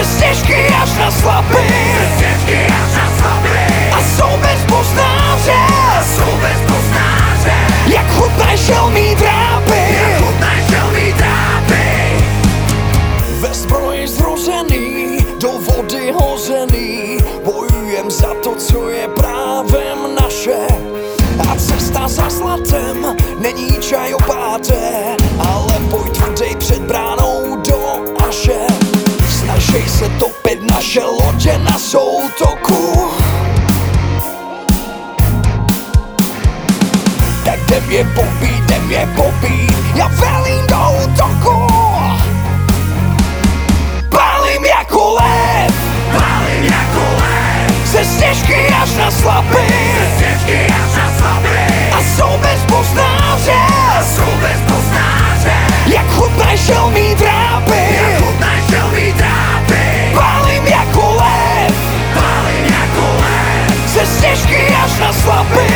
stěžky až na slabý, a jsou bezpoznáře, jak chutnají šelmí drápy, ve zbroji zrozený, do vody hozený, bojujem za to, co je právem naše. A cesta za zlatem není čajopáté, ale boj tvrdej před bránou do Aše. Snažej se topit naše lodě na soutoku, tak jdem je pobít, já velím do útoku. Pálím jako lev, ze stěžky až na slabý, a jsou bezpoznáře, jak chutnají šelmí drápy, pálím jako lev, ze stěžky až na slabý,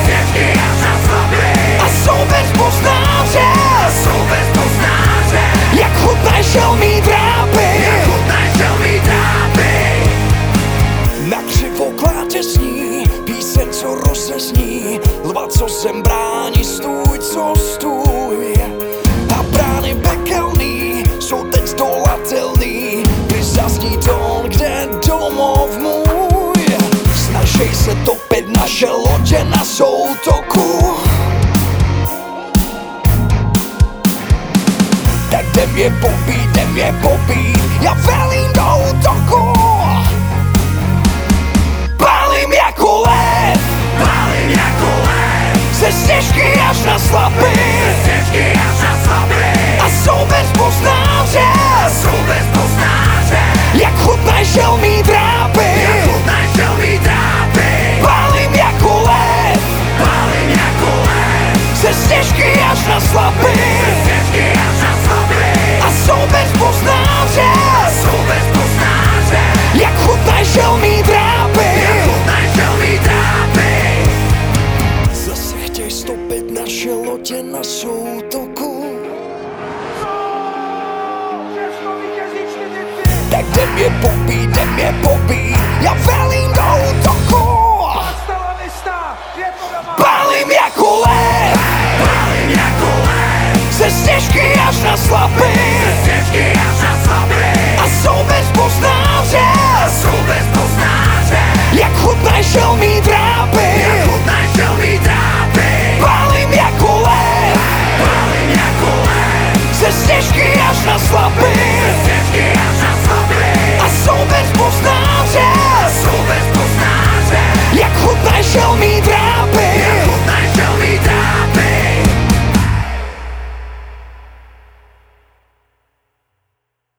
a jsou bezpoznáře, jak chutnají šelmí drápy, na křivo klátesní, píseň, co rozezní, lva, co sem brání, stůj, co stůj. A brány pekelný jsou teď zdolatelný, když zazní tón, kde domov můj. Snažej se topit naše lodě na soutoku, tak jdem je pobít, já velím do útoku. Pálím jako lev, ze stěžky až na slabý, a jsou bezpoznáře, jak chutnají šelmí drápy, pálím jako lev, ze stěžky až na slabý, a jsou bezpoznáře, jak chutnají šelmí drápy. Zase chtěj stopit naše lodě na soutoku, tak jdem je pobít, já velím do útoku. Pálím jako lev, ze stěžky až na slabý, a jsou bezpoznáře, jak chutnají šelmí drápy, pálím jako lev, ze stěžky až na slabý,